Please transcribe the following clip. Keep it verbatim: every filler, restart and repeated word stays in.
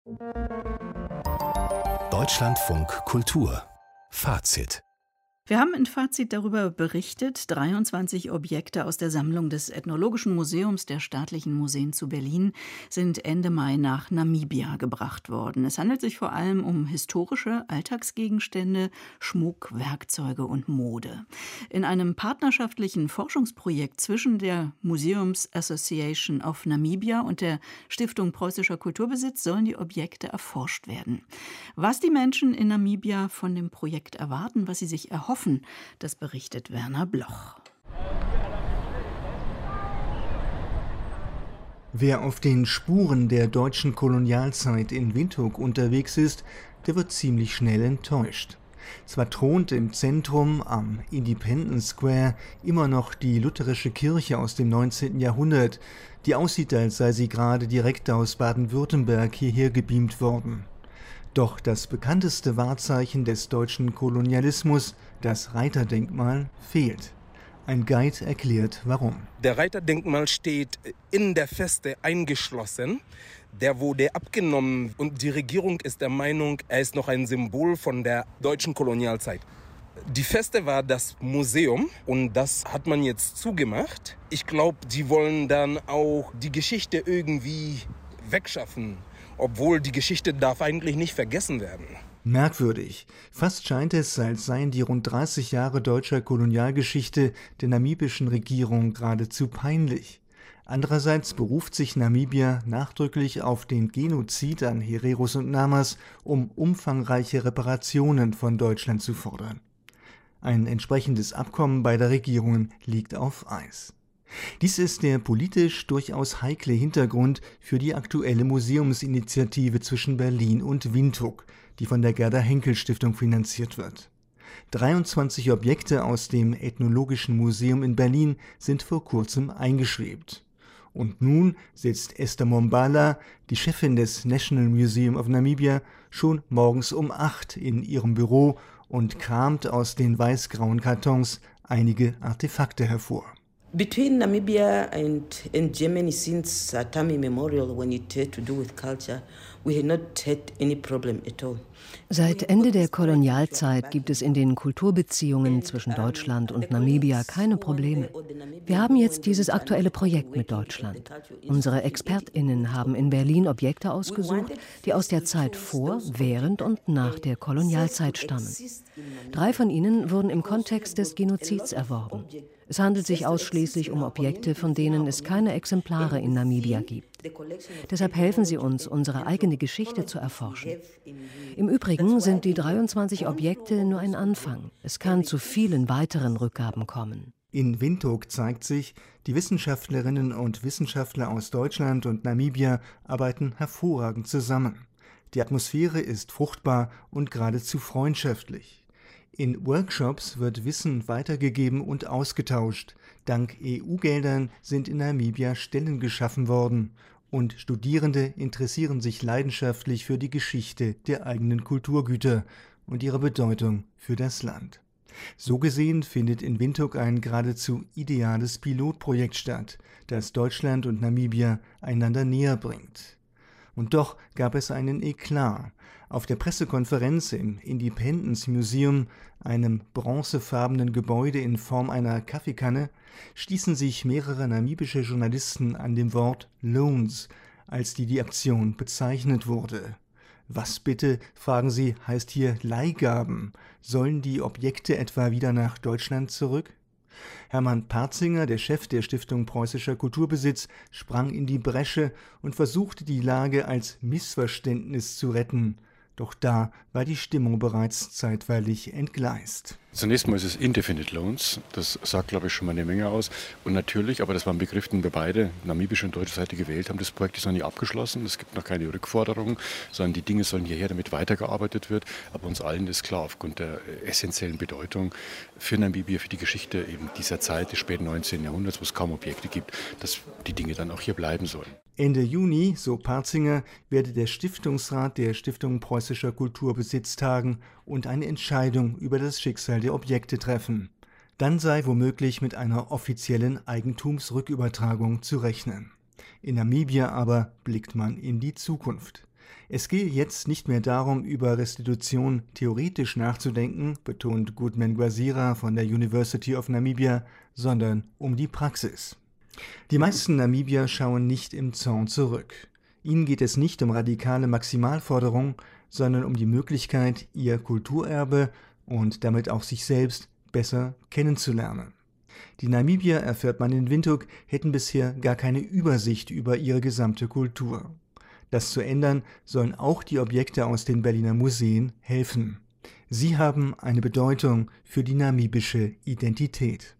Deutschlandfunk Kultur Fazit. Wir haben in Fazit darüber berichtet, dreiundzwanzig Objekte aus der Sammlung des Ethnologischen Museums der Staatlichen Museen zu Berlin sind Ende Mai nach Namibia gebracht worden. Es handelt sich vor allem um historische Alltagsgegenstände, Schmuck, Werkzeuge und Mode. In einem partnerschaftlichen Forschungsprojekt zwischen der Museums Association of Namibia und der Stiftung Preußischer Kulturbesitz sollen die Objekte erforscht werden. Was die Menschen in Namibia von dem Projekt erwarten, was sie sich erhoffen, das berichtet Werner Bloch. Wer auf den Spuren der deutschen Kolonialzeit in Windhoek unterwegs ist, der wird ziemlich schnell enttäuscht. Zwar thront im Zentrum am Independence Square immer noch die lutherische Kirche aus dem neunzehnten Jahrhundert, die aussieht, als sei sie gerade direkt aus Baden-Württemberg hierher gebeamt worden. Doch das bekannteste Wahrzeichen des deutschen Kolonialismus, das Reiterdenkmal, fehlt. Ein Guide erklärt, warum. Der Reiterdenkmal steht in der Feste eingeschlossen. Der wurde abgenommen und die Regierung ist der Meinung, er ist noch ein Symbol von der deutschen Kolonialzeit. Die Feste war das Museum und das hat man jetzt zugemacht. Ich glaube, die wollen dann auch die Geschichte irgendwie wegschaffen. Obwohl die Geschichte darf eigentlich nicht vergessen werden. Merkwürdig. Fast scheint es, als seien die rund dreißig Jahre deutscher Kolonialgeschichte der namibischen Regierung geradezu peinlich. Andererseits beruft sich Namibia nachdrücklich auf den Genozid an Hereros und Namas, um umfangreiche Reparationen von Deutschland zu fordern. Ein entsprechendes Abkommen beider Regierungen liegt auf Eis. Dies ist der politisch durchaus heikle Hintergrund für die aktuelle Museumsinitiative zwischen Berlin und Windhoek, die von der Gerda-Henkel-Stiftung finanziert wird. dreiundzwanzig Objekte aus dem Ethnologischen Museum in Berlin sind vor kurzem eingeschwebt. Und nun sitzt Esther Mombala, die Chefin des National Museum of Namibia, schon morgens um acht in ihrem Büro und kramt aus den weiß-grauen Kartons einige Artefakte hervor. Between Namibia and, and Germany since uh, time immemorial, when it had to do with culture, we had not had any problem at all. Seit Ende der Kolonialzeit gibt es in den Kulturbeziehungen zwischen Deutschland und Namibia keine Probleme. Wir haben jetzt dieses aktuelle Projekt mit Deutschland. Unsere ExpertInnen haben in Berlin Objekte ausgesucht, die aus der Zeit vor, während und nach der Kolonialzeit stammen. Drei von ihnen wurden im Kontext des Genozids erworben. Es handelt sich ausschließlich um Objekte, von denen es keine Exemplare in Namibia gibt. Deshalb helfen sie uns, unsere eigene Geschichte zu erforschen. Im Übrigen sind die dreiundzwanzig Objekte nur ein Anfang. Es kann zu vielen weiteren Rückgaben kommen. In Windhoek zeigt sich, die Wissenschaftlerinnen und Wissenschaftler aus Deutschland und Namibia arbeiten hervorragend zusammen. Die Atmosphäre ist fruchtbar und geradezu freundschaftlich. In Workshops wird Wissen weitergegeben und ausgetauscht. Dank E U-Geldern sind in Namibia Stellen geschaffen worden. Und Studierende interessieren sich leidenschaftlich für die Geschichte der eigenen Kulturgüter und ihre Bedeutung für das Land. So gesehen findet in Windhoek ein geradezu ideales Pilotprojekt statt, das Deutschland und Namibia einander näher bringt. Und doch gab es einen Eklat. Auf der Pressekonferenz im Independence Museum, einem bronzefarbenen Gebäude in Form einer Kaffeekanne, stießen sich mehrere namibische Journalisten an dem Wort Loans, als die die Aktion bezeichnet wurde. Was bitte, fragen sie, heißt hier Leihgaben? Sollen die Objekte etwa wieder nach Deutschland zurück? Hermann Parzinger, der Chef der Stiftung Preußischer Kulturbesitz, sprang in die Bresche und versuchte die Lage als Missverständnis zu retten. Doch da war die Stimmung bereits zeitweilig entgleist. Zunächst mal ist es Indefinite Loans. Das sagt, glaube ich, schon mal eine Menge aus. Und natürlich, aber das war ein Begriff, den wir beide, namibische und deutsche Seite, gewählt haben. Das Projekt ist noch nicht abgeschlossen. Es gibt noch keine Rückforderung, sondern die Dinge sollen hierher, damit weitergearbeitet wird. Aber uns allen ist klar, aufgrund der essentiellen Bedeutung für Namibia, für die Geschichte eben dieser Zeit des späten neunzehnten Jahrhunderts, wo es kaum Objekte gibt, dass die Dinge dann auch hier bleiben sollen. Ende Juni, so Parzinger, werde der Stiftungsrat der Stiftung Preußischer Kulturbesitz tagen und eine Entscheidung über das Schicksal der Objekte treffen. Dann sei womöglich mit einer offiziellen Eigentumsrückübertragung zu rechnen. In Namibia aber blickt man in die Zukunft. Es gehe jetzt nicht mehr darum, über Restitution theoretisch nachzudenken, betont Goodman Gwasira von der University of Namibia, sondern um die Praxis. Die meisten Namibier schauen nicht im Zorn zurück. Ihnen geht es nicht um radikale Maximalforderungen, sondern um die Möglichkeit, ihr Kulturerbe und damit auch sich selbst besser kennenzulernen. Die Namibier, erfährt man in Windhoek, hätten bisher gar keine Übersicht über ihre gesamte Kultur. Das zu ändern, sollen auch die Objekte aus den Berliner Museen helfen. Sie haben eine Bedeutung für die namibische Identität.